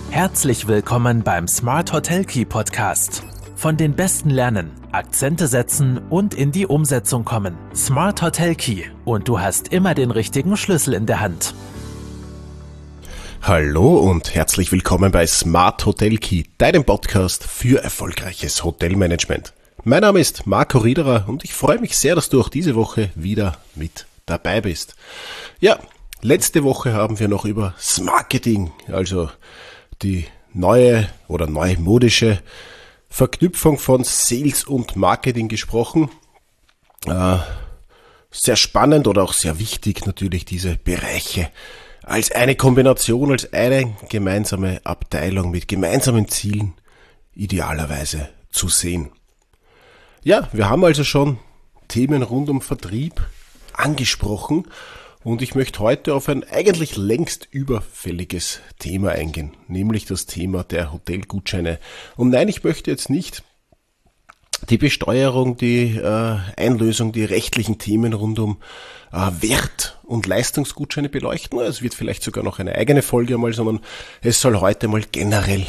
Herzlich willkommen beim Smart Hotel Key Podcast. Von den Besten lernen, Akzente setzen und in die Umsetzung kommen. Smart Hotel Key und du hast immer den richtigen Schlüssel in der Hand. Hallo und herzlich willkommen bei Smart Hotel Key, deinem Podcast für erfolgreiches Hotelmanagement. Mein Name ist Marco Riederer und ich freue mich sehr, dass du auch diese Woche wieder mit dabei bist. Ja, letzte Woche haben wir noch über Smarketing, also die neue oder neumodische Verknüpfung von Sales und Marketing gesprochen. Sehr spannend oder auch sehr wichtig natürlich diese Bereiche als eine Kombination, als eine gemeinsame Abteilung mit gemeinsamen Zielen idealerweise zu sehen. Ja, wir haben also schon Themen rund um Vertrieb angesprochen. Und ich möchte heute auf ein eigentlich längst überfälliges Thema eingehen, nämlich das Thema der Hotelgutscheine. Und nein, ich möchte jetzt nicht die Besteuerung, die Einlösung, die rechtlichen Themen rund um Wert- und Leistungsgutscheine beleuchten. Es wird vielleicht sogar noch eine eigene Folge einmal, sondern es soll heute mal generell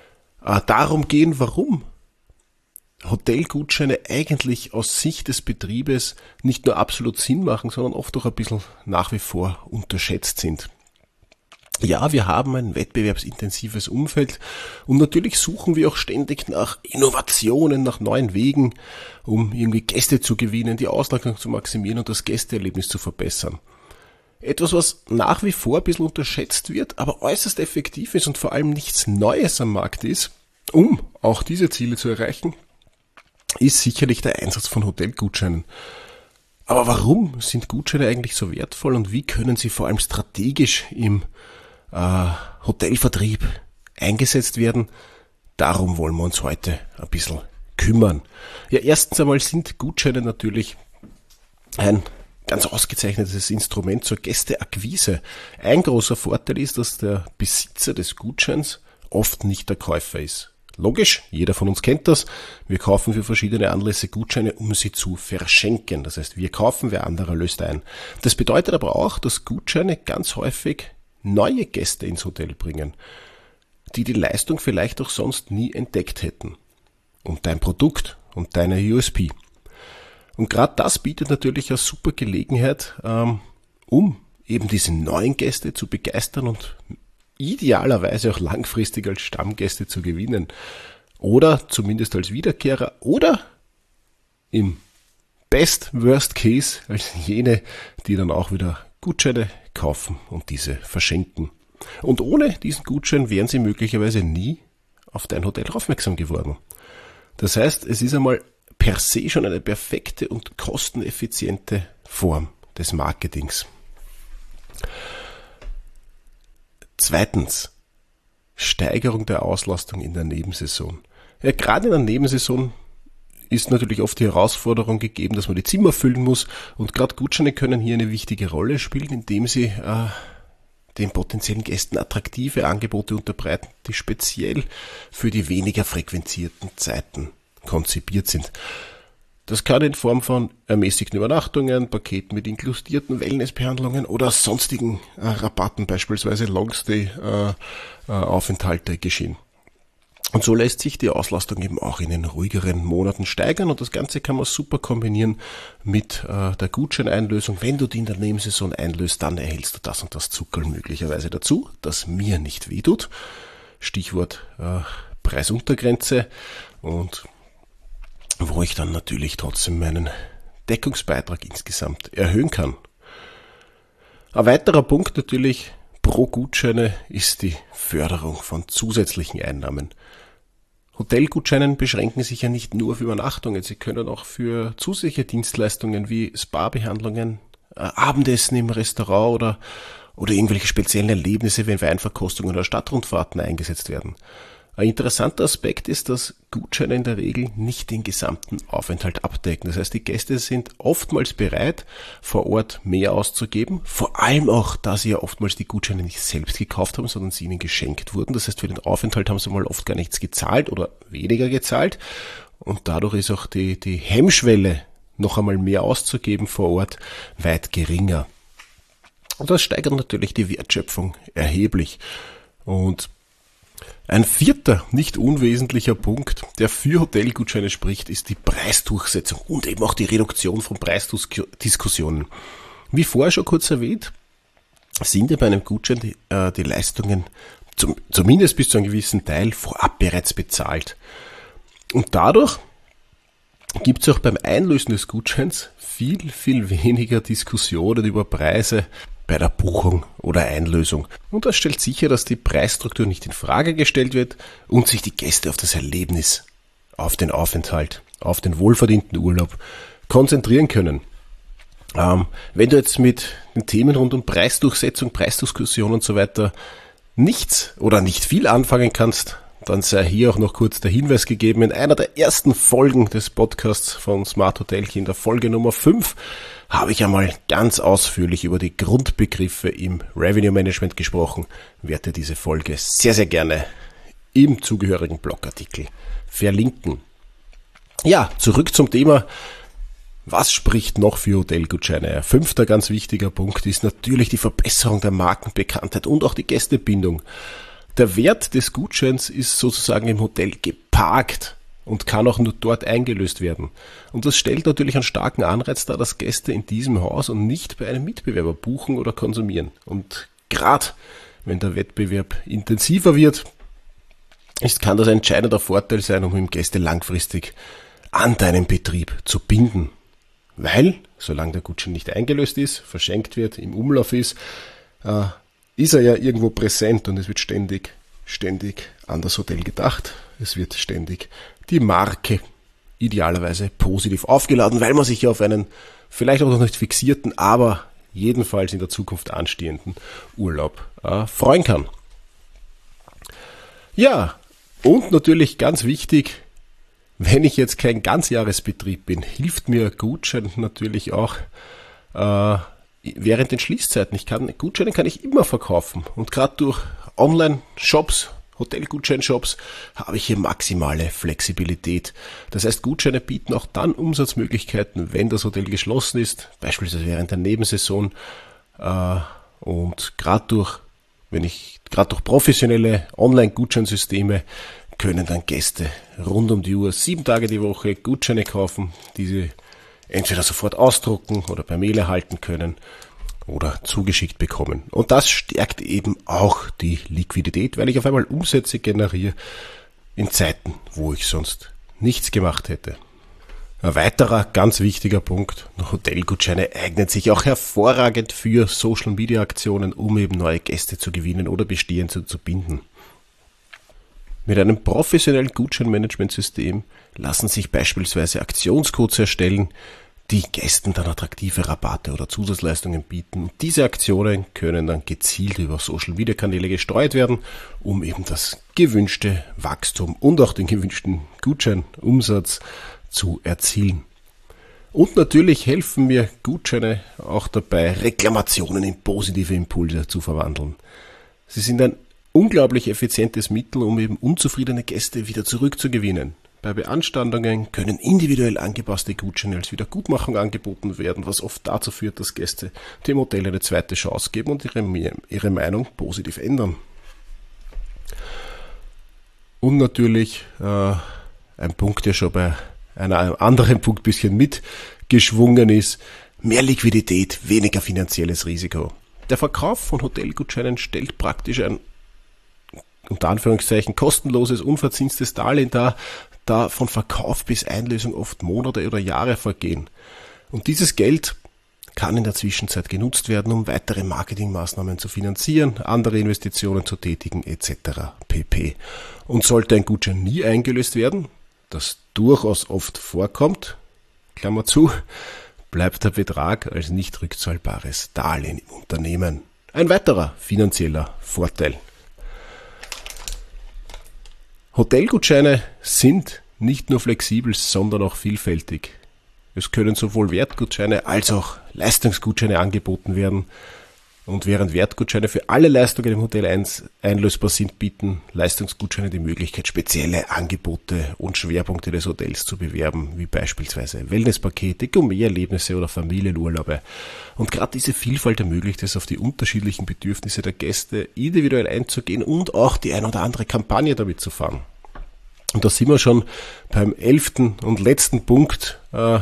darum gehen, warum Hotelgutscheine eigentlich aus Sicht des Betriebes nicht nur absolut Sinn machen, sondern oft auch ein bisschen nach wie vor unterschätzt sind. Ja, wir haben ein wettbewerbsintensives Umfeld und natürlich suchen wir auch ständig nach Innovationen, nach neuen Wegen, um irgendwie Gäste zu gewinnen, die Auslastung zu maximieren und das Gästeerlebnis zu verbessern. Etwas, was nach wie vor ein bisschen unterschätzt wird, aber äußerst effektiv ist und vor allem nichts Neues am Markt ist, um auch diese Ziele zu erreichen, ist sicherlich der Einsatz von Hotelgutscheinen. Aber warum sind Gutscheine eigentlich so wertvoll und wie können sie vor allem strategisch im Hotelvertrieb eingesetzt werden? Darum wollen wir uns heute ein bisschen kümmern. Ja, erstens einmal sind Gutscheine natürlich ein ganz ausgezeichnetes Instrument zur Gästeakquise. Ein großer Vorteil ist, dass der Besitzer des Gutscheins oft nicht der Käufer ist. Logisch, jeder von uns kennt das. Wir kaufen für verschiedene Anlässe Gutscheine, um sie zu verschenken. Das heißt, wir kaufen, wer anderer löst ein. Das bedeutet aber auch, dass Gutscheine ganz häufig neue Gäste ins Hotel bringen, die die Leistung vielleicht auch sonst nie entdeckt hätten. Und dein Produkt und deine USP. Und gerade das bietet natürlich eine super Gelegenheit, um eben diese neuen Gäste zu begeistern und idealerweise auch langfristig als Stammgäste zu gewinnen oder zumindest als Wiederkehrer oder im Worst Case als jene, die dann auch wieder Gutscheine kaufen und diese verschenken. Und ohne diesen Gutschein wären sie möglicherweise nie auf dein Hotel aufmerksam geworden. Das heißt, es ist einmal per se schon eine perfekte und kosteneffiziente Form des Marketings. Zweitens, Steigerung der Auslastung in der Nebensaison. Ja, gerade in der Nebensaison ist natürlich oft die Herausforderung gegeben, dass man die Zimmer füllen muss und gerade Gutscheine können hier eine wichtige Rolle spielen, indem sie den potenziellen Gästen attraktive Angebote unterbreiten, die speziell für die weniger frequentierten Zeiten konzipiert sind. Das kann in Form von ermäßigten Übernachtungen, Paketen mit inkludierten Wellnessbehandlungen oder sonstigen Rabatten, beispielsweise Longstay-Aufenthalte geschehen. Und so lässt sich die Auslastung eben auch in den ruhigeren Monaten steigern und das Ganze kann man super kombinieren mit der Gutscheineinlösung. Wenn du die in der Nebensaison einlöst, dann erhältst du das und das Zuckerl möglicherweise dazu, das mir nicht wehtut. Stichwort Preisuntergrenze und wo ich dann natürlich trotzdem meinen Deckungsbeitrag insgesamt erhöhen kann. Ein weiterer Punkt natürlich pro Gutscheine ist die Förderung von zusätzlichen Einnahmen. Hotelgutscheine beschränken sich ja nicht nur auf Übernachtungen, sie können auch für zusätzliche Dienstleistungen wie Spa-Behandlungen, Abendessen im Restaurant oder irgendwelche speziellen Erlebnisse wie Weinverkostungen oder Stadtrundfahrten eingesetzt werden. Ein interessanter Aspekt ist, dass Gutscheine in der Regel nicht den gesamten Aufenthalt abdecken. Das heißt, die Gäste sind oftmals bereit, vor Ort mehr auszugeben, vor allem auch, da sie ja oftmals die Gutscheine nicht selbst gekauft haben, sondern sie ihnen geschenkt wurden. Das heißt, für den Aufenthalt haben sie mal oft gar nichts gezahlt oder weniger gezahlt und dadurch ist auch die Hemmschwelle, noch einmal mehr auszugeben vor Ort, weit geringer. Und das steigert natürlich die Wertschöpfung erheblich. Und Ein vierter, nicht unwesentlicher Punkt, der für Hotelgutscheine spricht, ist die Preisdurchsetzung und eben auch die Reduktion von Preisdiskussionen. Wie vorher schon kurz erwähnt, sind ja bei einem Gutschein die Leistungen zumindest bis zu einem gewissen Teil vorab bereits bezahlt. Und dadurch gibt es auch beim Einlösen des Gutscheins viel, viel weniger Diskussionen über Preise bei der Buchung oder Einlösung. Und das stellt sicher, dass die Preisstruktur nicht in Frage gestellt wird und sich die Gäste auf das Erlebnis, auf den Aufenthalt, auf den wohlverdienten Urlaub konzentrieren können. Wenn du jetzt mit den Themen rund um Preisdurchsetzung, Preisdiskussion und so weiter nichts oder nicht viel anfangen kannst, dann sei hier auch noch kurz der Hinweis gegeben. In einer der ersten Folgen des Podcasts von Smart Hotelkey, in der Folge Nummer 5, habe ich einmal ganz ausführlich über die Grundbegriffe im Revenue Management gesprochen. Werde diese Folge sehr, sehr gerne im zugehörigen Blogartikel verlinken. Ja, zurück zum Thema. Was spricht noch für Hotelgutscheine? Ein fünfter ganz wichtiger Punkt ist natürlich die Verbesserung der Markenbekanntheit und auch die Gästebindung. Der Wert des Gutscheins ist sozusagen im Hotel geparkt und kann auch nur dort eingelöst werden. Und das stellt natürlich einen starken Anreiz dar, dass Gäste in diesem Haus und nicht bei einem Mitbewerber buchen oder konsumieren. Und gerade wenn der Wettbewerb intensiver wird, kann das ein entscheidender Vorteil sein, um eben Gäste langfristig an deinen Betrieb zu binden. Weil, solange der Gutschein nicht eingelöst ist, verschenkt wird, im Umlauf ist er ja irgendwo präsent und es wird ständig an das Hotel gedacht. Es wird ständig die Marke idealerweise positiv aufgeladen, weil man sich ja auf einen vielleicht auch noch nicht fixierten, aber jedenfalls in der Zukunft anstehenden Urlaub freuen kann. Ja, und natürlich ganz wichtig, wenn ich jetzt kein Ganzjahresbetrieb bin, hilft mir Gutschein natürlich auch während den Schließzeiten. Gutscheine kann ich immer verkaufen und gerade durch Online-Shops, Hotelgutscheinshops, habe ich hier maximale Flexibilität. Das heißt, Gutscheine bieten auch dann Umsatzmöglichkeiten, wenn das Hotel geschlossen ist, beispielsweise während der Nebensaison und gerade durch professionelle Online-Gutscheinsysteme können dann Gäste rund um die Uhr 7 Tage die Woche Gutscheine kaufen, die sie entweder sofort ausdrucken oder per Mail erhalten können oder zugeschickt bekommen. Und das stärkt eben auch die Liquidität, weil ich auf einmal Umsätze generiere in Zeiten, wo ich sonst nichts gemacht hätte. Ein weiterer ganz wichtiger Punkt, Hotelgutscheine eignen sich auch hervorragend für Social-Media-Aktionen, um eben neue Gäste zu gewinnen oder bestehende zu binden. Mit einem professionellen Gutscheinmanagementsystem lassen sich beispielsweise Aktionscodes erstellen, die Gästen dann attraktive Rabatte oder Zusatzleistungen bieten. Und diese Aktionen können dann gezielt über Social-Media-Kanäle gesteuert werden, um eben das gewünschte Wachstum und auch den gewünschten Gutscheinumsatz zu erzielen. Und natürlich helfen mir Gutscheine auch dabei, Reklamationen in positive Impulse zu verwandeln. Sie sind ein unglaublich effizientes Mittel, um eben unzufriedene Gäste wieder zurückzugewinnen. Bei Beanstandungen können individuell angepasste Gutscheine als Wiedergutmachung angeboten werden, was oft dazu führt, dass Gäste dem Hotel eine zweite Chance geben und ihre Meinung positiv ändern. Und natürlich ein Punkt, der schon bei einem anderen Punkt ein bisschen mitgeschwungen ist, mehr Liquidität, weniger finanzielles Risiko. Der Verkauf von Hotelgutscheinen stellt praktisch ein unter Anführungszeichen kostenloses, unverzinstes Darlehen dar, da von Verkauf bis Einlösung oft Monate oder Jahre vergehen. Und dieses Geld kann in der Zwischenzeit genutzt werden, um weitere Marketingmaßnahmen zu finanzieren, andere Investitionen zu tätigen etc. pp. Und sollte ein Gutschein nie eingelöst werden, das durchaus oft vorkommt, Klammer zu, bleibt der Betrag als nicht rückzahlbares Darlehen im Unternehmen. Ein weiterer finanzieller Vorteil. Hotelgutscheine sind nicht nur flexibel, sondern auch vielfältig. Es können sowohl Wertgutscheine als auch Leistungsgutscheine angeboten werden. Und während Wertgutscheine für alle Leistungen im Hotel 1 einlösbar sind, bieten Leistungsgutscheine die Möglichkeit, spezielle Angebote und Schwerpunkte des Hotels zu bewerben, wie beispielsweise Wellnesspakete, Gourmet-Erlebnisse oder Familienurlaube. Und gerade diese Vielfalt ermöglicht es, auf die unterschiedlichen Bedürfnisse der Gäste individuell einzugehen und auch die ein oder andere Kampagne damit zu fahren. Und da sind wir schon beim 11. und letzten Punkt der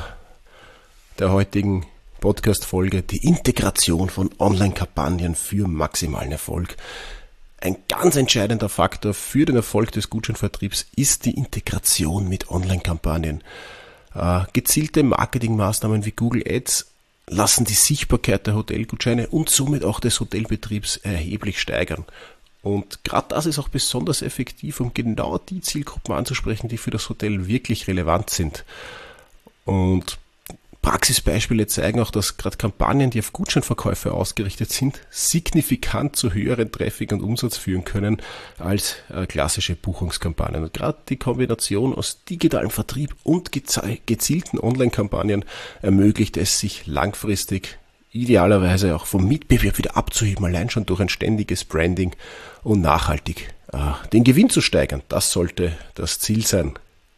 heutigen Podcast-Folge, die Integration von Online-Kampagnen für maximalen Erfolg. Ein ganz entscheidender Faktor für den Erfolg des Gutscheinvertriebs ist die Integration mit Online-Kampagnen. Gezielte Marketingmaßnahmen wie Google Ads lassen die Sichtbarkeit der Hotelgutscheine und somit auch des Hotelbetriebs erheblich steigern. Und gerade das ist auch besonders effektiv, um genau die Zielgruppen anzusprechen, die für das Hotel wirklich relevant sind. Und Praxisbeispiele zeigen auch, dass gerade Kampagnen, die auf Gutscheinverkäufe ausgerichtet sind, signifikant zu höheren Traffic und Umsatz führen können als klassische Buchungskampagnen. Und gerade die Kombination aus digitalem Vertrieb und gezielten Online-Kampagnen ermöglicht es, sich langfristig idealerweise auch vom Mitbewerb wieder abzuheben, allein schon durch ein ständiges Branding und nachhaltig den Gewinn zu steigern. Das sollte das Ziel sein.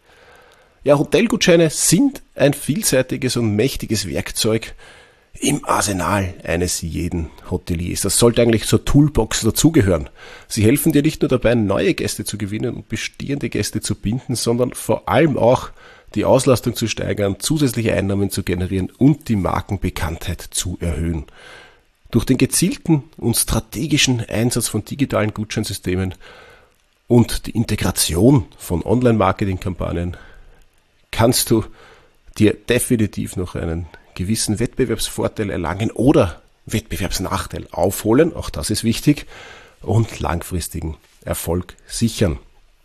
Ja, Hotelgutscheine sind ein vielseitiges und mächtiges Werkzeug im Arsenal eines jeden Hoteliers. Das sollte eigentlich zur Toolbox dazugehören. Sie helfen dir nicht nur dabei, neue Gäste zu gewinnen und bestehende Gäste zu binden, sondern vor allem auch die Auslastung zu steigern, zusätzliche Einnahmen zu generieren und die Markenbekanntheit zu erhöhen. Durch den gezielten und strategischen Einsatz von digitalen Gutscheinsystemen und die Integration von Online-Marketing-Kampagnen kannst du dir definitiv noch einen gewissen Wettbewerbsvorteil erlangen oder Wettbewerbsnachteil aufholen, auch das ist wichtig, und langfristigen Erfolg sichern.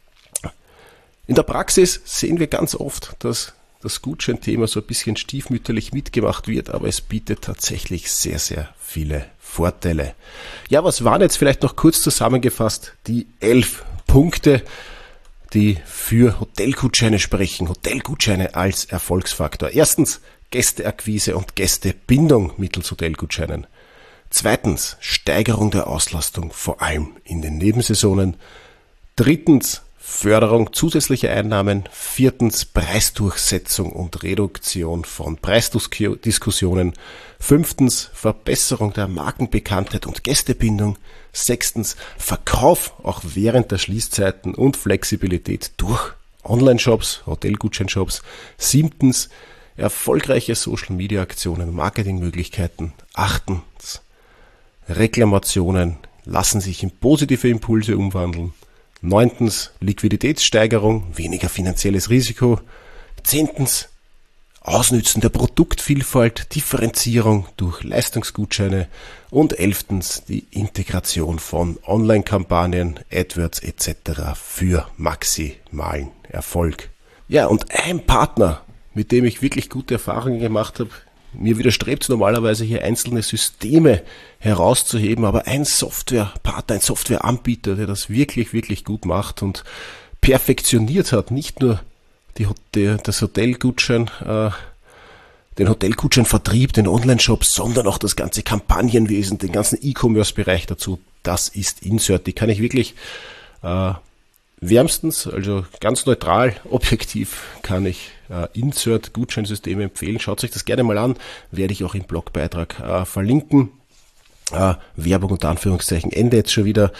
In der Praxis sehen wir ganz oft, dass das Gutscheinthema so ein bisschen stiefmütterlich mitgemacht wird, aber es bietet tatsächlich sehr, sehr viele Vorteile. Ja, was waren jetzt vielleicht noch kurz zusammengefasst die 11 Punkte, die für Hotelgutscheine sprechen, Hotelgutscheine als Erfolgsfaktor. Erstens, Gästeakquise und Gästebindung mittels Hotelgutscheinen. Zweitens, Steigerung der Auslastung, vor allem in den Nebensaisonen. Drittens, Förderung zusätzlicher Einnahmen. Viertens, Preisdurchsetzung und Reduktion von Preisdiskussionen. Fünftens, Verbesserung der Markenbekanntheit und Gästebindung. Sechstens, Verkauf auch während der Schließzeiten und Flexibilität durch Online-Shops, Hotelgutscheinshops. Siebtens, erfolgreiche Social-Media-Aktionen, Marketingmöglichkeiten. Achtens, Reklamationen lassen sich in positive Impulse umwandeln. Neuntens, Liquiditätssteigerung, weniger finanzielles Risiko. Zehntens, Ausnützen der Produktvielfalt, Differenzierung durch Leistungsgutscheine. Und 11. die Integration von Online-Kampagnen, AdWords etc. für maximalen Erfolg. Ja, und ein Partner, mit dem ich wirklich gute Erfahrungen gemacht habe, mir widerstrebt es normalerweise hier einzelne Systeme herauszuheben, aber ein Softwarepartner, ein Softwareanbieter, der das wirklich, wirklich gut macht und perfektioniert hat, nicht nur das Hotelgutschein, den Hotelgutscheinvertrieb, den Online-Shop, sondern auch das ganze Kampagnenwesen, den ganzen E-Commerce-Bereich dazu. Das ist Insert. Die kann ich wirklich wärmstens, also ganz neutral, objektiv kann ich Insert-Gutscheinsysteme empfehlen. Schaut euch das gerne mal an, werde ich auch im Blogbeitrag verlinken. Werbung unter Anführungszeichen, Ende jetzt schon wieder.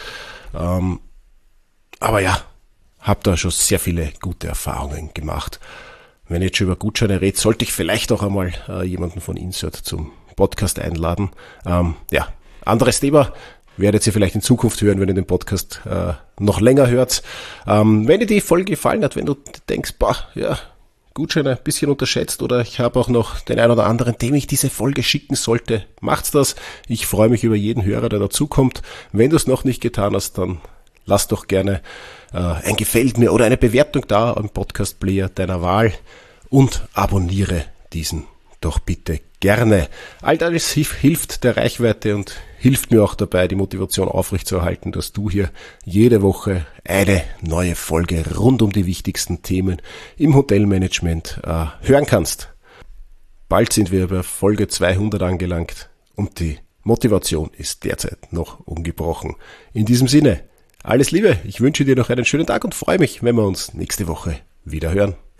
Aber ja, habe da schon sehr viele gute Erfahrungen gemacht. Wenn ich jetzt schon über Gutscheine rede, sollte ich vielleicht auch einmal jemanden von Insert zum Podcast einladen. Ja, anderes Thema. Werdet ihr vielleicht in Zukunft hören, wenn ihr den Podcast noch länger hört. Wenn dir die Folge gefallen hat, wenn du denkst, Gutscheine ein bisschen unterschätzt oder ich habe auch noch den einen oder anderen, dem ich diese Folge schicken sollte, macht's das. Ich freue mich über jeden Hörer, der dazukommt. Wenn du es noch nicht getan hast, dann lass doch gerne ein Gefällt mir oder eine Bewertung da am Podcast-Player deiner Wahl und abonniere diesen doch bitte gerne. All das hilft der Reichweite und hilft mir auch dabei, die Motivation aufrechtzuerhalten, dass du hier jede Woche eine neue Folge rund um die wichtigsten Themen im Hotelmanagement hören kannst. Bald sind wir bei Folge 200 angelangt und die Motivation ist derzeit noch ungebrochen. In diesem Sinne, alles Liebe, ich wünsche dir noch einen schönen Tag und freue mich, wenn wir uns nächste Woche wieder hören.